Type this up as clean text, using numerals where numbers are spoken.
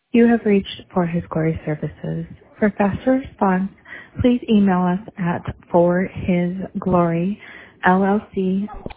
You have reached For His Glory Services. For faster response, please email us at forhisgloryllc